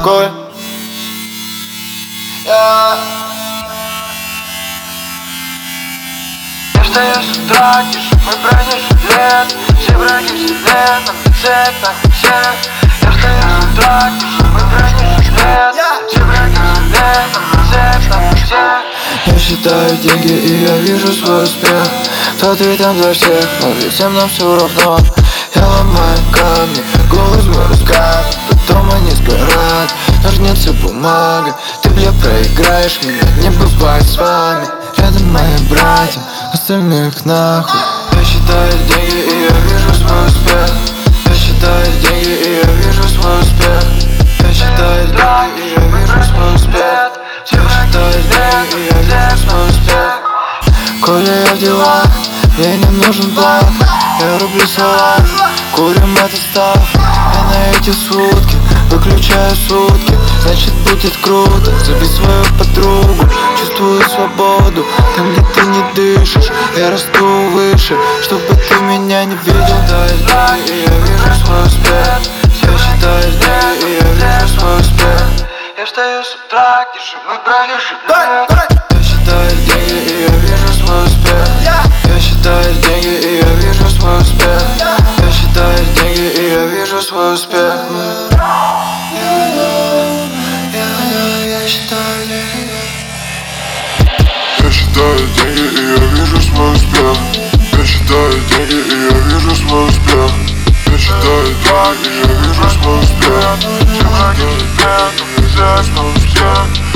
мужской. Я встаю с утра, тише мой бронежилет. Все враги вселенной, на лице так всех. Я встаю с утра, тише мой бронежилет. Все враги вселенной, на лице так всех. Я считаю деньги и я вижу свой успех. Кто ты там для всех, но ведь всем нам все равно. Я ломаю камни, голос мой раскат. Дома не сгорать, ножницы, бумага. Ты, бля, проиграешь, меня не бывает с вами. Рядом мои братья, остальных нахуй. Я считаю деньги и я вижу свой успех. Я считаю деньги и я вижу свой успех. Я считаю деньги и я вижу свой успех. Я считаю деньги и я вижу свой успех. Коля, я в делах, мне не нужен план. Я рублю салат, курим этот став. Я на эти сутки выключаю сутки. Значит будет круто, зови свою подругу. Чувствую свободу, там где ты не дышишь. Я расту выше, чтобы ты меня не видел. Да, и я вижу свой успех. Я считаю деньги и я вижу свой успех. Я встаю с утра, держу мой бронежилет. Я считаю деньги и я вижу свой успех. Я считаю деньги и я вижу свой успех. Я считаю деньги и я вижу свой успех. Я считаю деньги. Я считаю деньги и я вижу свой успех. Я считаю деньги и я вижу свой успех. Я считаю деньги и я вижу свой успех. Я считаю деньги и я вижу свой успех.